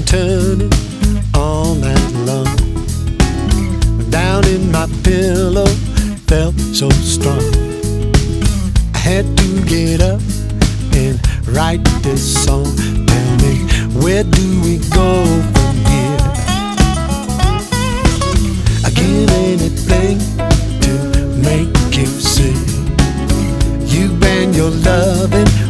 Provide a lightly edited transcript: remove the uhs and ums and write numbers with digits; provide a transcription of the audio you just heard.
turning all night long. Down in my pillow, felt so strong. I had to get up and write this song. Tell me, where do we go from here? I give anything to make you see. You and your loving